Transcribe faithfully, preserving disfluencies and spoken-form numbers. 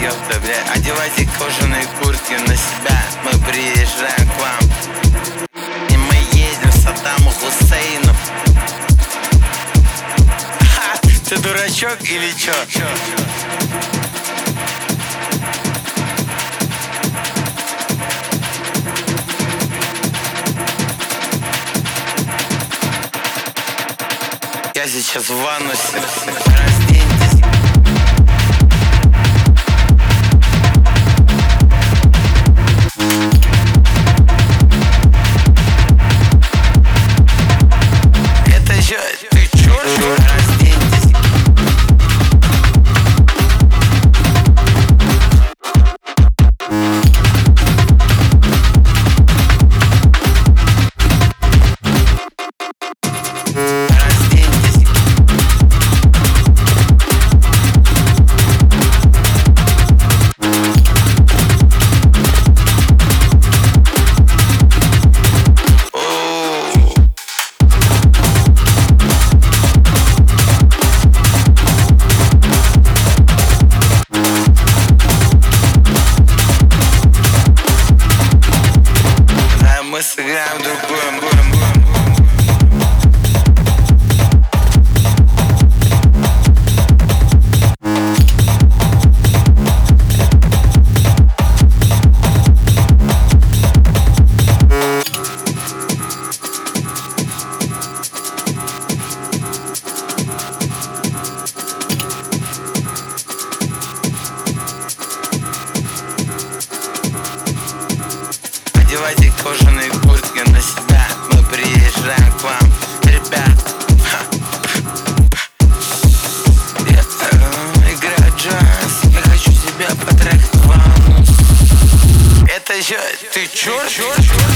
ёпта, бля. Одевайте кожаные куртки на себя, мы приезжаем к вам. И мы едем к Саддаму Хусейну. Ха, ты дурачок или чё? Я сейчас в ванну разденьтесь. Это еще ты чё? Разденьтесь. Мы сыграем другую. Одевайте кожаные куртки на себя, мы приезжаем к вам, ребят. Я э, играю джаз, я хочу тебя потрахать в ванну. Это еще ты чё?